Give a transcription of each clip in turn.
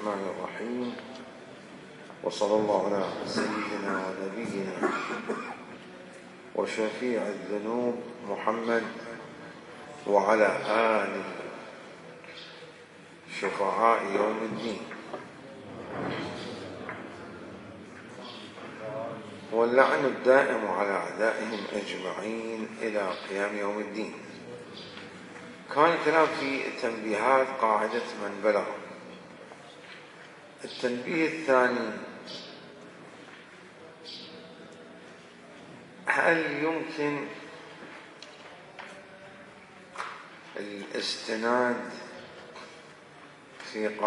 الرحمن الرحيم، وصلى الله على سيدنا ونبينا وشفيع الذنوب محمد وعلى آله شفعاء يوم الدين، واللعن الدائم على أعدائهم أجمعين إلى قيام يوم الدين. كان الكلام في تنبيهات قاعدة من بلغ. التنبيه الثاني: هل يمكن الاستناد في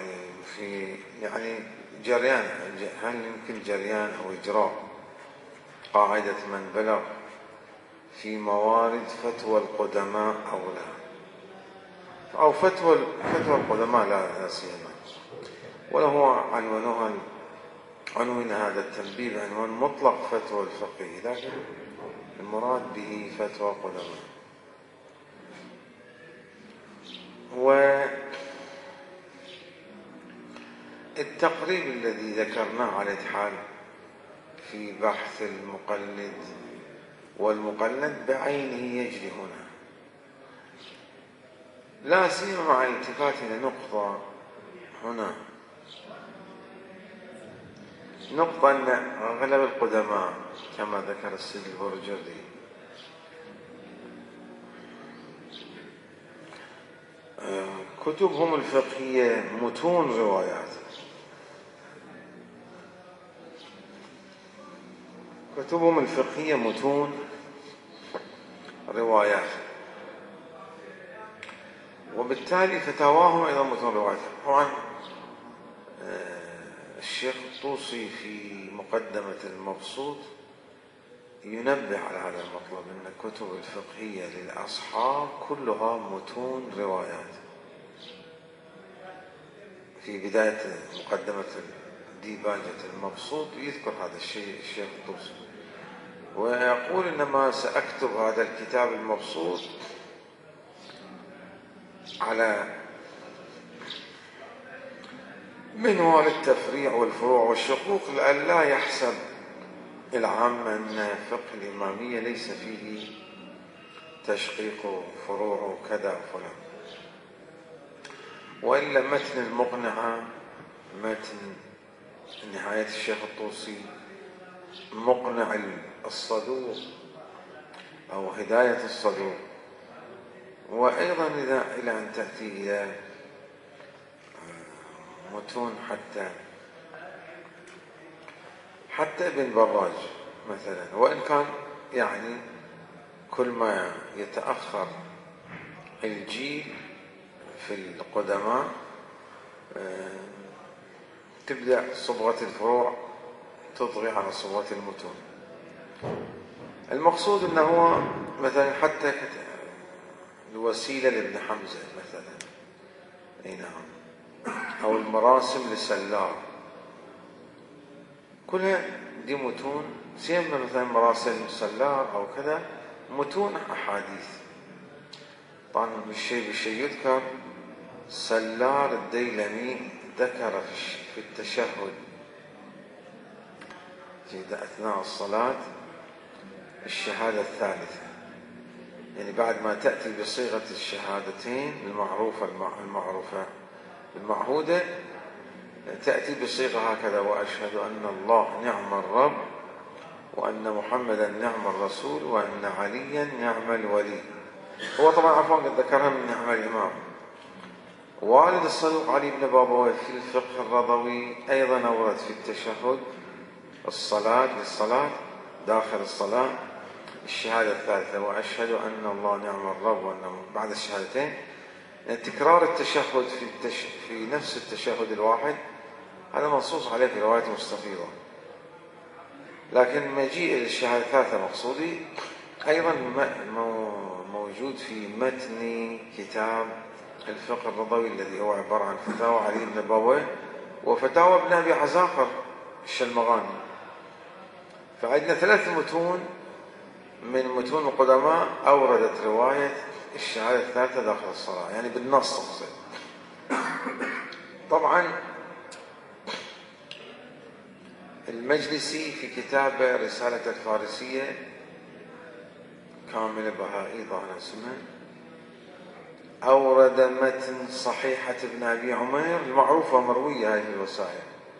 جريان، هل يمكن جريان أو إجراء قاعدة من بلغ في موارد فتوى القدماء أو لا؟ أو فتوى القدماء لا سيما، وله عنوان هذا التنبيه بعنوان مطلق فتوى الفقيه، لكن المراد به فتوى القدماء. والتقريب الذي ذكرناه على الحال في بحث المقلد والمقلد بعينه يجري هنا، لا سيما مع الالتفات إلى نقطة هنا، نقطة أن أغلب القدماء كما ذكر السيد البرجردي كتبهم الفقهية متون روايات، كتبهم الفقهية متون روايات، وبالتالي فتاواهم أيضا متون روايات. طبعا الشيخ الطوسي في مقدمة المبسوط ينبه على هذا المطلب، أن الكتب الفقهية للأصحاب كلها متون روايات. في بداية مقدمة ديباجة المبسوط يذكر هذا الشيء الشيخ الطوسي، ويقول إنما سأكتب هذا الكتاب المبسوط على منوال التفريع والفروع والشقوق، لئلا يحسب العامة أن فقه الإمامية ليس فيه تشقيق فروع كذا فلان، وإلا متن المقنعة، متن نهاية الشيخ الطوسي، مقنع الصدوق أو هداية الصدوق، وأيضا إلى أن تأتي إلى متون حتى ابن براج مثلا، وإن كان يعني كل ما يتأخر الجيل في القدماء تبدأ صبغة الفروع تطغي على صبغة المتون. المقصود أنه هو مثلا حتى الوسيلة لابن حمزة مثلا، أي نعم، أو المراسم لسلار، كلها دي متون، سيما مثلا مراسم سلار أو كذا متون أحاديث. طبعا بالشيء يذكر سلار الديلمي ذكر في التشهد في أثناء الصلاة الشهادة الثالثة، يعني بعد ما تأتي بصيغة الشهادتين المعهودة تأتي بصيغة هكذا: وأشهد أن الله نعم الرب، وأن محمدا نعم الرسول، وأن عليا نعم الولي. هو طبعا عفوا قد ذكرها من نعم الإمام. والد الصدوق علي بن بابويه في الفقه الرضوي أيضا أورد في التشهد للصلاة داخل الصلاة الشهادة الثالثة: وأشهد أن الله نعم الرب، وأن بعد الشهادتين تكرار التشهد في نفس التشهد الواحد، هذا منصوص عليه في رواية مستفيضة. لكن مجيء الشهادة الثالثة مقصودي أيضا موجود في متن كتاب الفقه الرضوي الذي هو عبارة عن فتاوى علي بن بابويه وفتاوى ابن أبي عزاقر الشلمغاني. فعندنا 3 متون من متون القدماء أوردت رواية الشهادة الثالثة داخل الصلاة، يعني بالنص أقصد. طبعا المجلسي في كتابه رسالة الفارسية كامل بهائي ظاهر اسمها، أورد متن صحيحة ابن أبي عمير المعروفة مروية هذه الوسائل،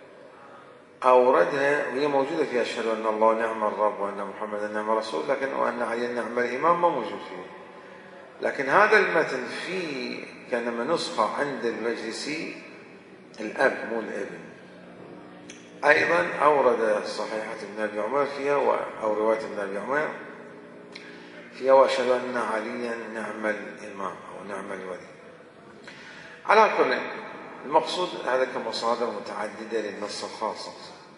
أوردها وهي موجودة في أشهد أن الله نعم الرب وأن محمدا نعم الرسول، لكن وأن علي نعم الإمام ما موجود فيه. لكن هذا المتن فيه كانما نسخة عند المجلسي الأب مو الابن. أيضا أورد صحيحة ابن أبي عمير فيها أو رواية ابن أبي عمير فيها وأشهد أن عليا نعم الإمام أو نعم الولي. على كل المقصود هذا كمصادر متعددة للنص الخاص.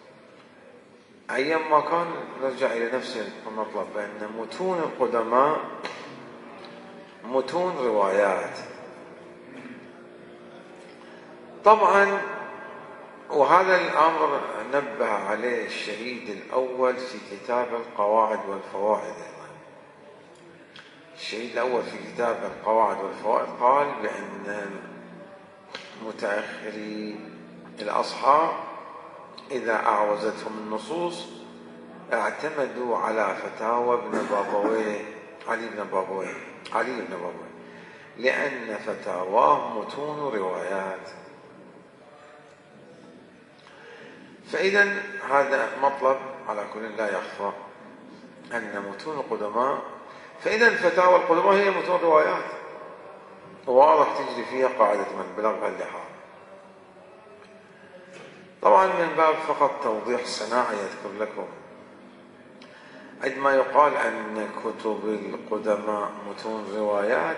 أيما كان نرجع إلى نفس المطلب بأن متون القدماء متون روايات طبعا، وهذا الأمر نبه عليه الشهيد الأول في كتاب القواعد والفوائد. الشهيد الأول في كتاب القواعد والفوائد قال بأن متأخري الأصحاب إذا أعوزتهم النصوص اعتمدوا على فتاوى ابن بابويه علي بن بابويه لأن فتاواه متون روايات. فإذا هذا مطلب على كل لا يخفى أن متون القدماء، فإذا فتاوى القدماء هي متون روايات، واضح تجري فيها قاعدة من بلغها اللحاظ. طبعا من باب فقط توضيح صناعي أذكر لكم عندما يقال أن كتب القدماء متون روايات،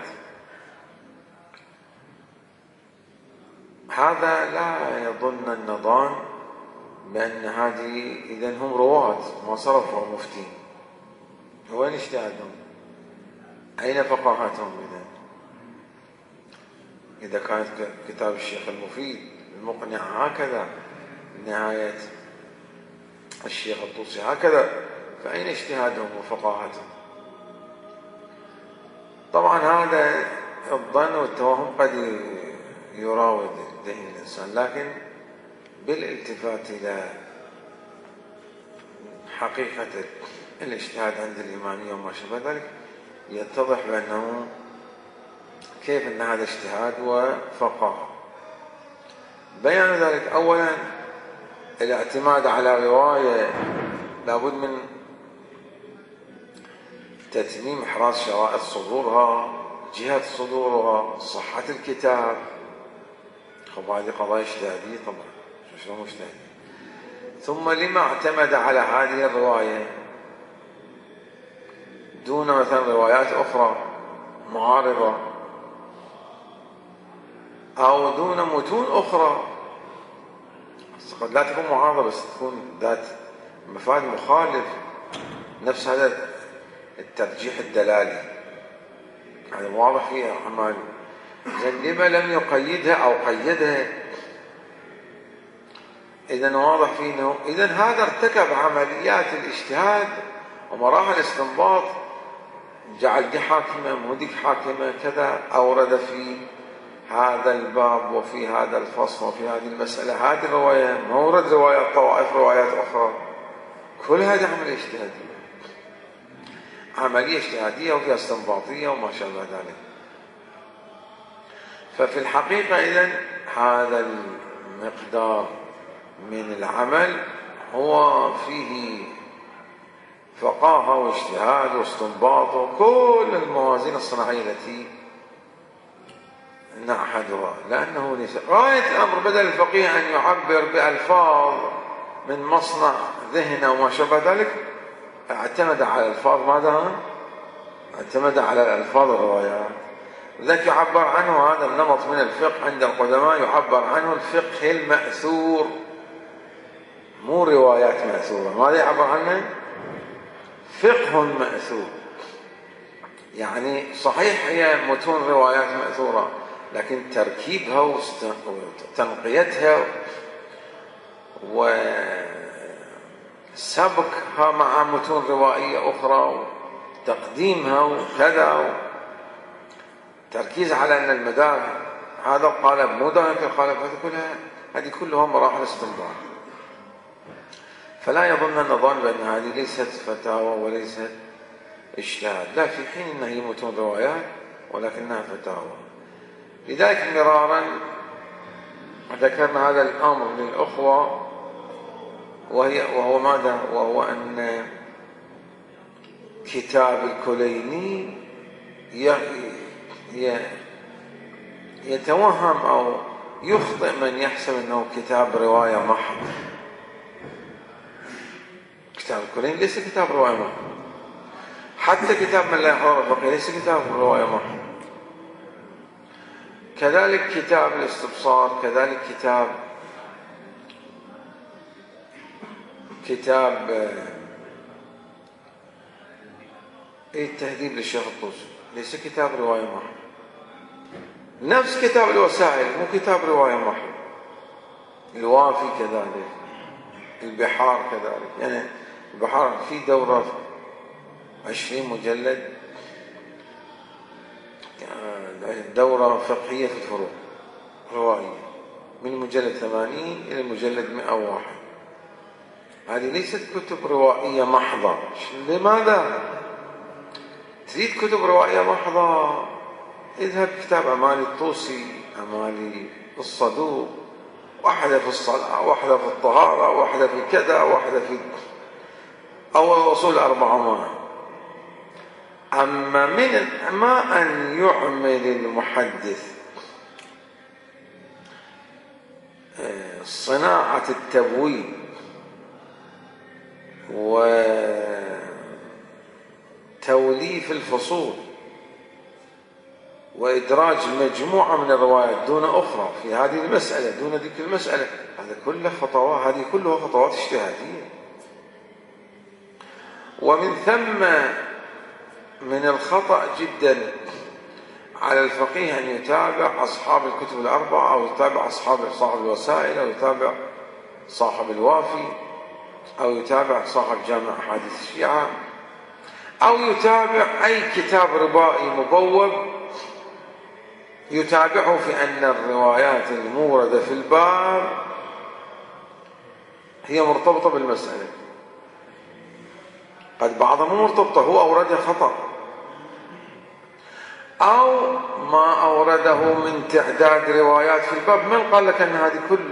هذا لا يظن النظام بأن هذه إذن هم رواة ما صرفوا مفتين. وين اجتهادهم؟ أين فقاهتهم؟ إذا كانت كتاب الشيخ المفيد المقنع هكذا، نهاية الشيخ الطوسي هكذا، فأين اجتهادهم وفقاهتهم؟ طبعا هذا الظن والتوهم قد يراود ذهن الإنسان، لكن بالالتفات إلى حقيقة الاجتهاد عند الإمامية وما شابه ذلك يتضح بأنه كيف أن هذا اجتهاد وفقاهة. بيان ذلك أولا الاعتماد على رواية لابد من تتميم إحراز شرائط صدورها، جهة صدورها، صحة الكتاب. هذه قضايا اجتهادية طبعا، شلون اجتهادية؟ ثم لما اعتمد على هذه الرواية دون مثلا روايات أخرى معارضة أو دون متون أخرى؟ قد لا تكون معارضة بس تكون ذات مفاد مخالف، نفس هذا الترجيح الدلالي هذا واضح فيها أعمال. لما لم يقيدها أو قيدها؟ إذن واضح فيه أنه إذن هذا ارتكب عمليات الاجتهاد ومراحل الاستنباط، جعل دي حاكمة مو دي حاكمة كذا، أورد في هذا الباب وفي هذا الفصل وفي هذه المسألة هذه الرواية، مورد روايات طوائف روايات أخرى. كل هذه عملية اجتهادية، عملية اجتهادية وفيها استنباطية وما شابه ذلك. ففي الحقيقة إذن هذا المقدار من العمل هو فيه فقاهة واجتهاد واستنباط وكل الموازين الصناعية التي نعهدها، لأنه غاية الأمر بدل الفقيه أن يعبر بألفاظ من مصنع ذهنه وما شابه ذلك، اعتمد على الألفاظ. ماذا؟ اعتمد على الألفاظ الروايات. لذلك يعبر عنه هذا النمط من الفقه عند القدماء، يعبر عنه الفقه المأثور، مو روايات مأثورة. ماذا يعبر عنه؟ فقه مأثور. يعني صحيح هي متون روايات مأثورة، لكن تركيبها وتنقيتها وسبكها مع متون روائية أخرى وتقديمها وكذا، تركيز على أن المدار هذا القالب مو ذاك القالب، هذه كلها مراحل استنباط. فلا يظن الظان بأن هذه ليست فتاوى وليست اجتهاد، لا، في حين أنها هي متون روايات ولكنها فتاوى. لذلك مرارا ذكرنا هذا الأمر للأخوة، وهو ماذا؟ وهو أن كتاب الكليني يتوهم أو يخطئ من يحسب أنه كتاب رواية محض. كتاب الكليني ليس كتاب رواية محض، حتى كتاب من لا يحرر الفقيه ليس كتاب رواية محض. كذلك كتاب الاستبصار، كذلك كتاب التهذيب للشيخ الطوسي ليس كتاب رواية محض. نفس كتاب الوسائل مو كتاب رواية محض. الوافي كذلك، البحار كذلك. يعني البحار في دورة 20 مجلد، دورة فقهية في الفروع روائية، من مجلد 80 إلى مجلد 101. هذه ليست كتب روائية محضة. لماذا تريد كتب روائية محضة؟ اذهب كتاب أمالي الطوسي، أمالي الصدوق، واحدة في الصلاة، واحدة في الطهارة، واحدة في كذا، واحدة في أول أصول 400. أما من ما أن يعمل المحدث صناعة التبويب وتوليف الفصول وإدراج مجموعة من الروايات دون أخرى في هذه المسألة دون ذيك المسألة، هذه كلها خطوات اجتهادية. ومن ثم من الخطأ جدا على الفقيه أن يتابع أصحاب الكتب الأربعة، أو يتابع صاحب الوسائل، أو يتابع صاحب الوافي، أو يتابع صاحب جامع أحاديث الشيعة، أو يتابع أي كتاب ربائي مبوب يتابعه في أن الروايات الموردة في الباب هي مرتبطة بالمسألة. قد بعضها مو مرتبطة، هو أوردها خطأ، أو ما أورده من تعداد روايات في الباب. من قال لك أن هذه كل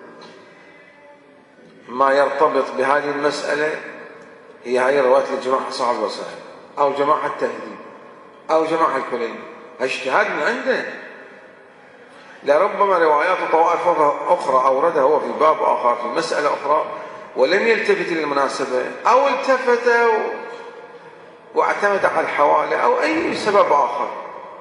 ما يرتبط بهذه المسألة هي روايات لجماعة صاحب الوسائل، أو جماعة التهذيب، أو جماعة الكليني؟ اجتهاد من عنده. لربما روايات وطوائف أخرى أوردها هو في باب آخر في مسألة أخرى ولم يلتفت للمناسبة، أو التفت واعتمد على الحوالة أو أي سبب آخر،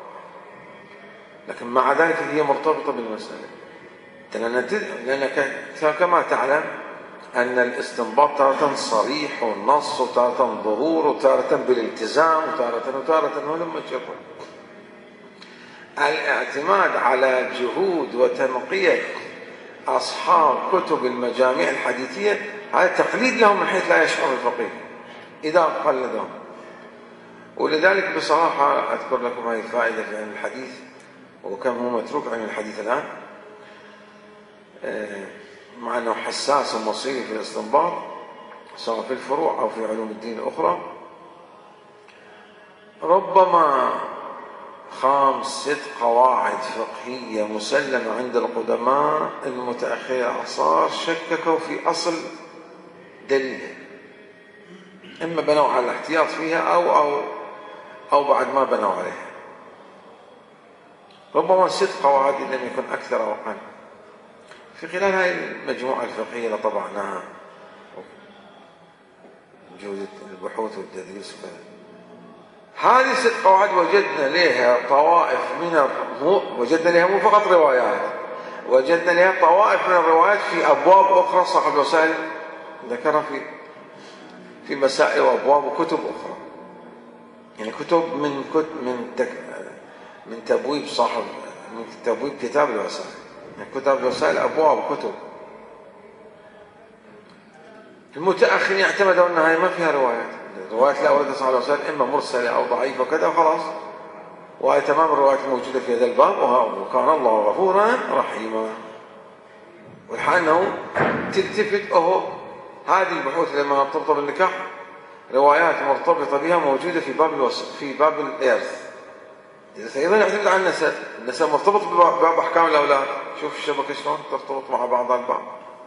لكن مع ذلك هي مرتبطة بالمسألة. لأنك كما تعلم أن الاستنباط تارة صريح والنص، وتارة ظهور، وتارة بالالتزام، وتارة ولما تشوفون الاعتماد على جهود وتنقية أصحاب كتب المجاميع الحديثية، هذا تقليد لهم من حيث لا يشعر الفقيه إذا قلدهم. ولذلك بصراحة أذكر لكم هذه الفائدة في علم الحديث، وكم هو متروك علم الحديث الآن، مع أنه حساس ومصيري في الاستنباط سواء في الفروع أو في علوم الدين الأخرى. ربما 5-6 قواعد فقهية مسلمة عند القدماء المتأخرين الأعصار شككوا في أصل دليلها، إما بنوا على الاحتياط فيها أو بعد ما بنوا عليها. ربما 6 قواعد إن لم يكن أكثر أو أقل في خلال هذه المجموعة الفقهية اللي طبعناها، جودة البحوث والتدريس وكذا. هذه 6 قواعد وجدنا لها طوائف وجدنا لها مو فقط روايات، وجدنا لها طوائف من الروايات في أبواب أخرى صاحب الوسائل ذكرها في مسائل وأبواب وكتب أخرى. يعني كتب من تبويب من تبويب كتاب الوسائل. يعني كتاب الوسائل أبواب وكتب. المتأخرين اعتمدوا أنها ما فيها روايات لا ورد صاحب الوسائل إما مرسلة أو ضعيفة وكذا وخلاص، وهي تمام الروايات الموجودة في هذا الباب، وكان الله غفورا رحيما. والحال أنه تلتفت هذه البحوث لما مرتبطة بالنكاح روايات مرتبطة بها موجودة في باب الإرث. أيضا يعتمد على النسب. النسب مرتبط بباب أحكام الأولاد. شوف الشبكة شلون ترتبط مع بعض الباب.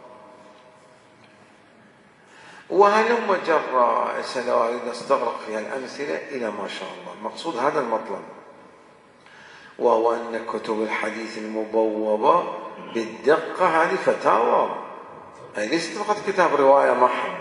وهلم جرى لو أريد أستغرق فيها الأمثلة إلى ما شاء الله. المقصود هذا المطلب، وهو أن كتب الحديث المبوبة بالدقة هذه فتاوى، أي ليست فقط كتاب رواية محض.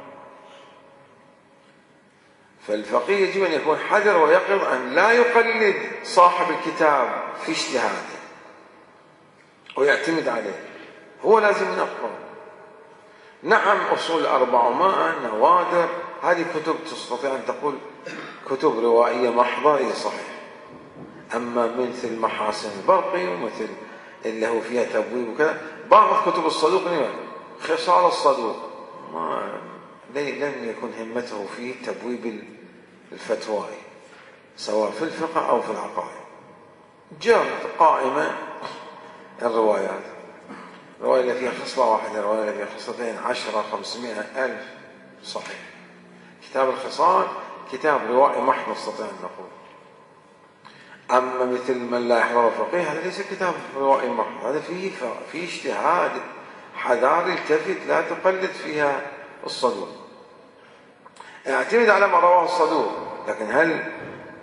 فالفقيه يجب أن يكون حذر ويقظ أن لا يقلد صاحب الكتاب في اجتهاده ويعتمد عليه، هو لازم ينقل. نعم أصول 400 نوادر هذه كتب تستطيع أن تقول كتب روائية محضة، هي صحيح. أما مثل محاسن البرقي ومثل اللي هو فيها تبويب وكذا، بعض كتب الصدوق خصال الصدوق لم يكن همته في تبويب الفتوى سواء في الفقه أو في العقائد. جاءت قائمة الروايات، الرواية اللي فيها خصلة واحدة، الرواية اللي فيها خصلتين، 10 500 1000 صحيح. كتاب الخصال كتاب روائي محض نستطيع أن نقول. أما مثل من لا يحضر الفقيه هذا ليس كتاب روائي محض، هذا فيه اجتهاد حذار التفت لا تقلد فيها الصدوق. اعتمد على ما رواه الصدوق، لكن هل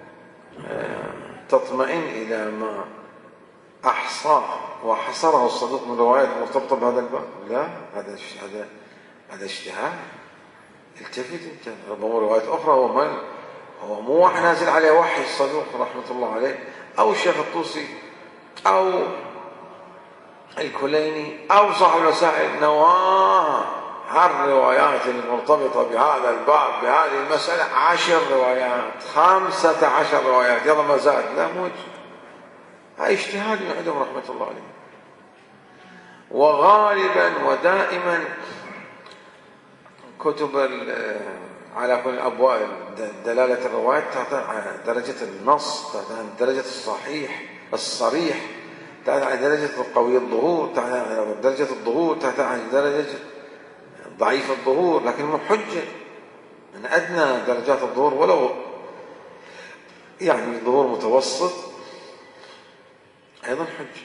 تطمئن إلى ما أحصاه وحصره الصدوق من روايات مرتبطة بهذا الباب؟ لا، هذا اجتهاد. التفت انت، ربما روايات أخرى هو مو واحد نازل عليه وحي الصدوق رحمة الله عليه، أو الشيخ الطوسي أو الكليني أو صاحب الوسائل نواه الروايات المرتبطة بهذا الباب بهذه المسألة 10 روايات 15 روايات يلا ما زاد، لا موجود. هاي اجتهاد من عندهم رحمة الله عليه. وغالبا ودائما كتب على كل أبواب دلالة الروايات تعتمد على درجة النص، تعتمد على درجة الصحيح الصريح، تعتمد على درجة القوي الظهور، تعتمد على درجة الظهور، تعتمد على درجة ضعيف الظهور، لكن مو حجة. من أدنى درجات الظهور ولو يعني ظهور متوسط أيضا حجة.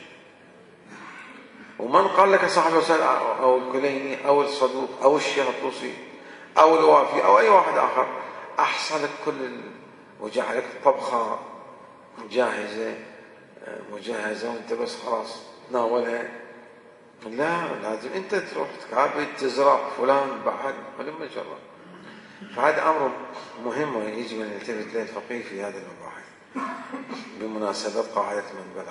ومن قال لك صاحب الوسائل أو الكليني أو الصدوق أو الشيخ الطوسي أو الوافي أو أي واحد آخر أحصى لك وجعلك طبخة جاهزة مجهزة وأنت بس خلاص تناولها، لا، لازم أنت تروح تكابد تزرع فلان بعد ولما جرب. فهذا أمر مهم ويجب أن يلتفت له الفقيه في هذه المباحث بمناسبة قاعدة من بلغ.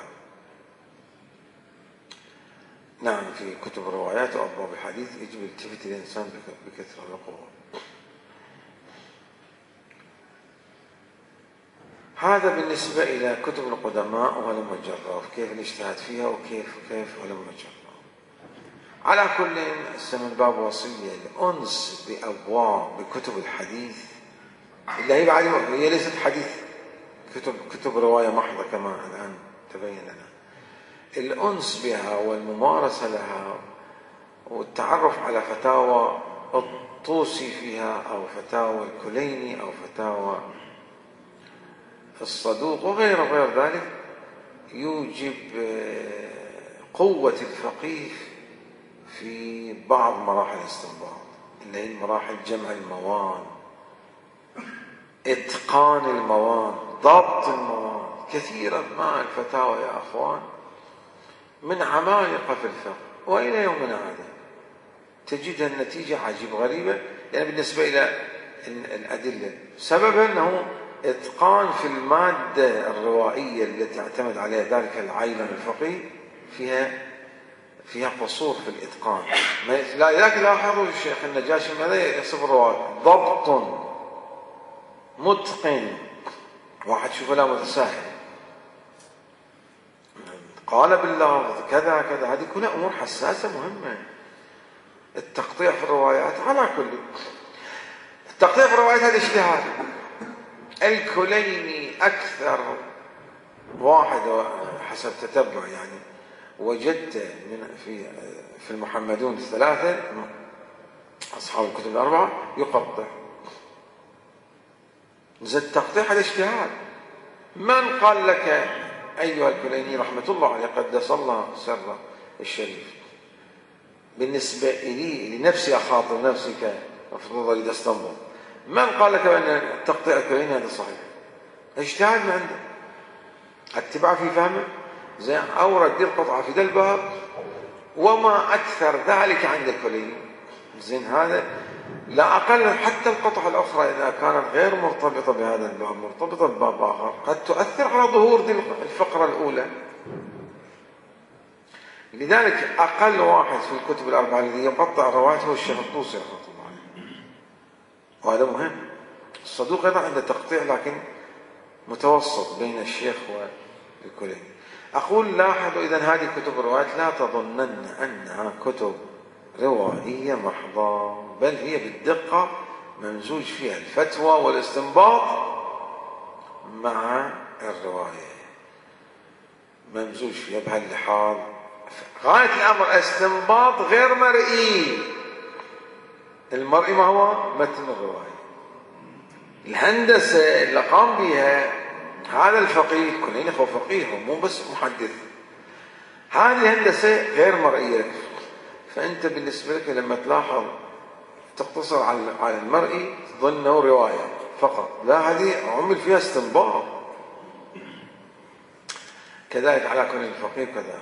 نعم في كتب الروايات وأبواب الحديث يجب التفت الإنسان بكثرة وقوة. هذا بالنسبة إلى كتب القدماء ولم جرى، كيف الاجتهاد فيها وكيف ولم جرى. على كل السنة باب وصية الأنس بكتب الحديث اللي هي بعد هي ليست حديث، كتب رواية محضة كما الآن تبين لنا. الأنس بها والممارسة لها والتعرف على فتاوى الطوسي فيها أو فتاوى الكليني أو فتاوى الصدوق وغير ذلك يوجب قوة الفقيه في بعض مراحل الاستنباط اللي هي مراحل جمع المواد، إتقان المواد، ضبط المواد. كثيرا ما الفتاوى يا أخوان من عمالقة في الفقه وإلى يومنا هذا تجدها النتيجة عجيب غريبة، يعني بالنسبة إلى الأدلة سببا أنه إتقان في المادة الروائية التي اعتمد عليها ذلك العالم الفقيه فيها قصور في الإتقان. لذلك لاحظوا الشيخ النجاشي ماذا يصف الرواة؟ ضبط متقن. واحد شوف لا متساهل قال باللفظ كذا كذا، هذه كلها أمور حساسة مهمة. التقطيع في الروايات على كل التقطيع في الروايات هذا اجتهاد. الكليني أكثر واحد حسب تتبع يعني وجدت في المحمدون الثلاثة أصحاب الكتب الأربعة يقطع. زد التقطيع هذا اجتهاد. من قال لك أيها الكليني رحمة الله عليه قدس الله سره الشريف بالنسبة لي لنفسي أخاطر نفسي كمفروض أريد أستنبط، من قال لك بأن التقطيع الكليني هذا صحيح؟ اجتهاد من عنده، اتباع في فهمه. زين أورد دي القطعة في ذا الباب وما أكثر ذلك عند الكليني. زين هذا لا أقل. حتى القطعة الأخرى إذا كانت غير مرتبطة بهذا الباب مرتبطة بباب آخر قد تؤثر على ظهور دي الفقرة الأولى. لذلك أقل واحد في الكتب الأربعة الذي يقطع روايته هو الشيخ الطوسي رحمه الله عليه، وهذا مهم. الصدوق أيضا عنده تقطيع لكن متوسط بين الشيخ والكليني. أقول لاحظوا إذن هذه كتب الروايات لا تظنن أنها كتب روائية محضة، بل هي بالدقة ممزوج فيها الفتوى والاستنباط مع الرواية، ممزوج فيها بهاللحاظ. غاية الأمر استنباط غير مرئي. المرئي ما هو متن الرواية. الهندسة اللي قام بها هذا الفقيه، كلنا هو فقيه مو بس محدث، هذه الهندسة غير مرئية. فأنت بالنسبة لك لما تلاحظ تقتصر على المرئي تظنه رواية فقط، لا هذه عمل فيها استنباط. كذلك على كل الفقيه كذا.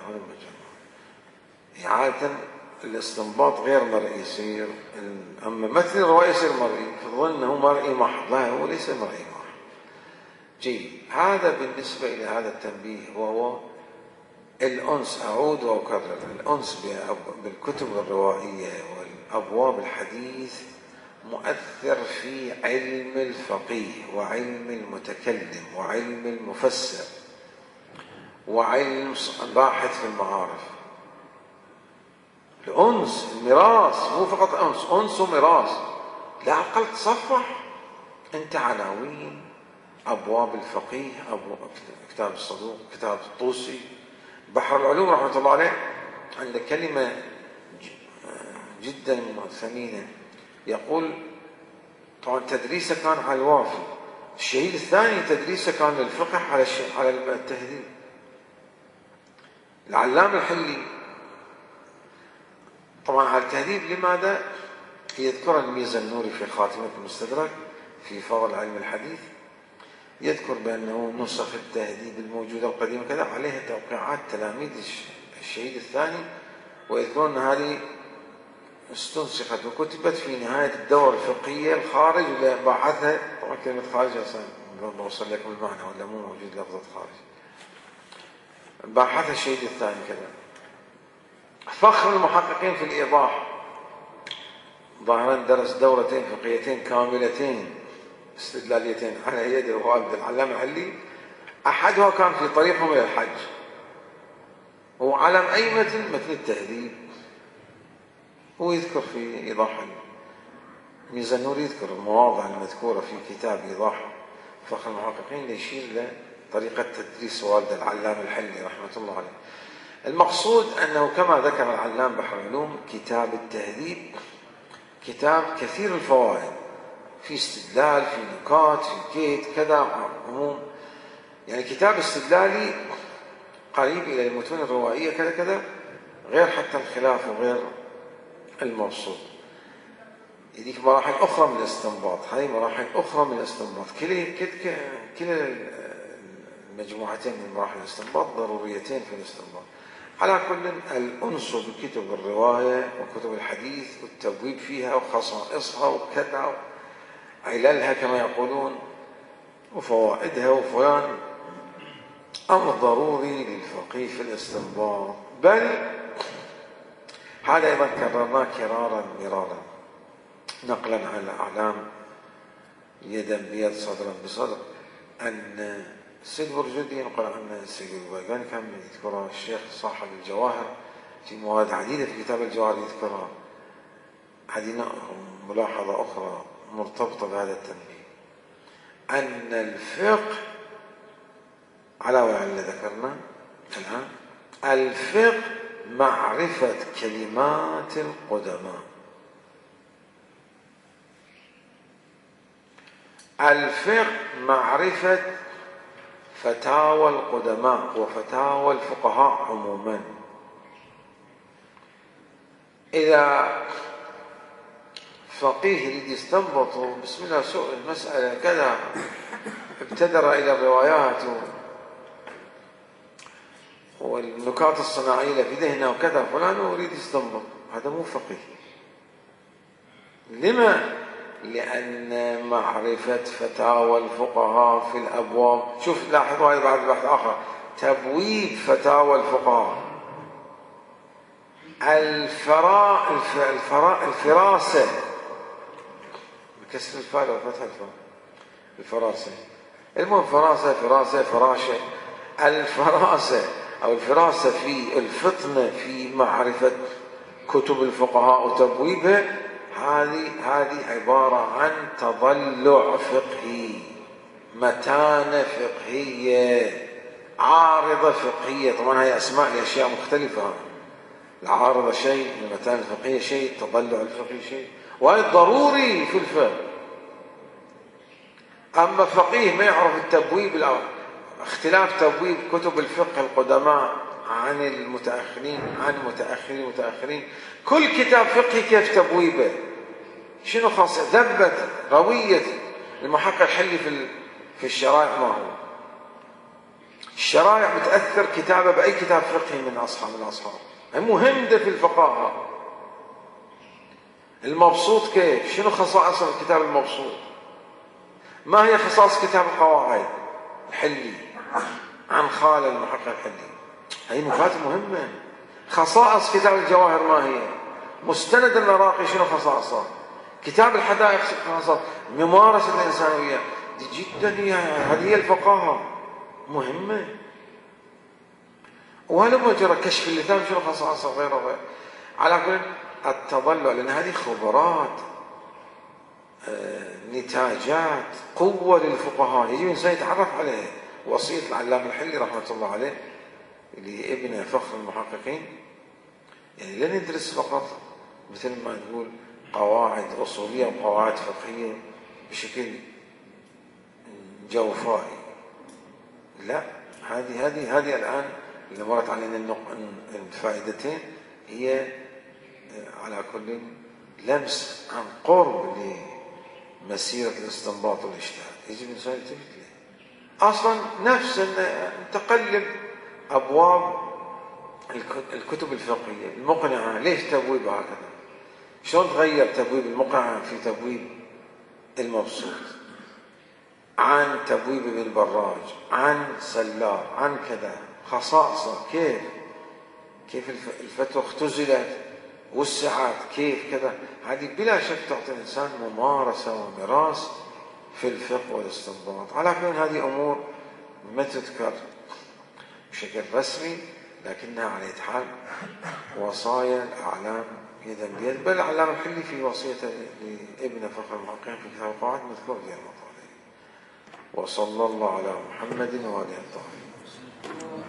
عادة الاستنباط غير مرئي يصير، أما مثل الرواية يصير مرئي فظنه مرئي محض، لا هو ليس مرئي محض. جيد. هذا بالنسبة إلى هذا التنبيه، وهو الأنس. أعود وأكرر، الأنس بالكتب الروائية والأبواب الحديث مؤثر في علم الفقيه وعلم المتكلم وعلم المفسر وعلم الباحث في المعارف. الأنس، الميراث، مو فقط أنس وميراث. لا أقل تصفح أنت عناوين أبواب الفقيه، أبواب كتاب الصدوق، كتاب الطوسي، بحر العلوم رحمة الله عليه عنده كلمة جدا ثمينة. يقول طبعا تدريسه كان على الوافي، الشهيد الثاني تدريسه كان للفقه على التهذيب. العلامة الحلي طبعا على التهذيب. لماذا؟ يذكر الميزة النوري في خاتمة المستدرك في فضل علم الحديث، يذكر بأنه نسخ التهذيب الموجودة القديمة كذا عليها توقيعات تلاميذ الشهيد الثاني، ويذكرون أن هذه استنسخت وكتبت في نهاية الدورة الفقهية الخارج، اللي باحثها طبعا كلمة خارج أصلا بوصل لكم المعنى ولا مو موجود لفظة خارج، باحثها الشهيد الثاني كذا. فخر المحققين في الإيضاح ظاهرا درس دورتين فقهيتين كاملتين استدلاليتين على يد والد العلامة الحلي، أحدها كان في طريقهم إلى الحج، وعلم أي مثل التهذيب. هو يذكر في إيضاح ميزة النور، يذكر المواضع المذكورة في كتاب إيضاح فخر المحققين ليشير لطريقة تدريس والد العلامة الحلي رحمة الله عليه. المقصود أنه كما ذكر العلام بحر العلوم كتاب التهذيب كتاب كثير الفوائد، في استدلال، في نكات، في كيت كذا عموم، يعني كتاب استدلالي قريب إلى المتون الروائية كذا كذا، غير حتى الخلاف وغير المبسوط. يديك مراحل أخرى من الاستنباط، هذه مراحل أخرى من الاستنباط. كلا المجموعتين من مراحل الاستنباط ضروريتين في الاستنباط. على كل الأنس بكتب الرواية وكتب الحديث والتبويب فيها وخصائصها وكذا عللها كما يقولون وفوائدها وفلان أمر ضروري للفقيه في الاستنباط. بل هذا أيضا كررناه مرارا نقلا عن الأعلام يدا بيد صدرا بصدر أن السيد برجودي ينقل عن السيد الباقاني كان يذكرها الشيخ صاحب الجواهر في مواد عديدة في كتاب الجواهر يذكرها. هذه ملاحظة أخرى مرتبطة بهذا التنبيه، أن الفقه على وعي اللي ذكرنا الآن، الفقه معرفة كلمات القدماء الفقه معرفة فتاوى القدماء وفتاوى الفقهاء عموما. إذا فقيه يريد يستنبط بسم الله سوء المسألة كذا، ابتدر إلى الروايات والنكات الصناعية في ذهنه وكذا، فلان يريد يستنبط، هذا مو فقيه. لما؟ لأن معرفة فتاوى الفقهاء في الأبواب، شوف لاحظوا هذا بعد بحث آخر، تبويب فتاوى الفقهاء، الفراسة بكسر الفاء وفتح الفاء، الفراسة، المهم فراسة فراشة، الفراسة أو الفراسة في الفطنة في معرفة كتب الفقهاء وتبويبها، هذه عبارة عن تضلع فقهي، متانة فقهية، عارضة فقهية. طبعا هي أسماء لأشياء مختلفة، العارضة شيء، المتانة الفقهية شيء، التضلع الفقهي شيء، وهذا ضروري في الفقه. أما فقيه ما يعرف التبويب، اختلاف تبويب كتب الفقه القدماء عن المتأخرين، عن متأخرين، كل كتاب فقهي كيف تبويبه، شنو خاصة ذبت روية المحقق الحلي في الشرائع. ما هو الشرائع بتأثر كتابه بأي كتاب فقهي من الأصحاب، مهم ده في الفقهاء. المبسوط كيف، شنو خصائص الكتاب المبسوط، ما هي خصائص كتاب القواعد الحلي عن خال المحقق الحلي، هي نكات مهمة. خصائص كتاب الجواهر ما هي، مستند المراقي شنو خصائصه، كتاب الحدائق خصائص، ممارسة الإنسانية دي جدا هذه الفقاهة مهمة. وهذا مجرد كشف اللسان شنو خصائصه غيره. على كل التضلع، لأن هذه خبرات، نتاجات، قوة للفقهاء، يجب الإنسان يتعرف عليها. وصية العلامة الحلي رحمة الله عليه لابن فخر المحققين، يعني لا ندرس فقط مثل ما نقول قواعد أصولية وقواعد فقهية بشكل جوفائي، لا، هذه الآن اللي مرت علينا الفائدتين هي على كل لمس عن قرب لمسيرة الاستنباط والاجتهاد. يجب الإنسان يلتفت له. أصلا نفس أن تقلب أبواب الكتب الفقهية المقنعة، ليش تبويب هكذا؟ شلون تغير تبويب المقنعة في تبويب المبسوط، عن تبويب ابن البراج، عن سلار، عن كذا، خصائصه كيف الفتوى اختزلت وسعت، كيف كذا. هذه بلا شك تعطي الإنسان ممارسة ومراس في الفقه والاستنباط. على كل هذه أمور ما تذكر بشكل رسمي، لكنها على أي حال وصايا الأعلام يدا بيد. بل العلام الحلي في وصيته لابن فخر المحققين في كتاب القواعد مذكور في المطالب. وصلى الله على محمد وآله الطاهرين.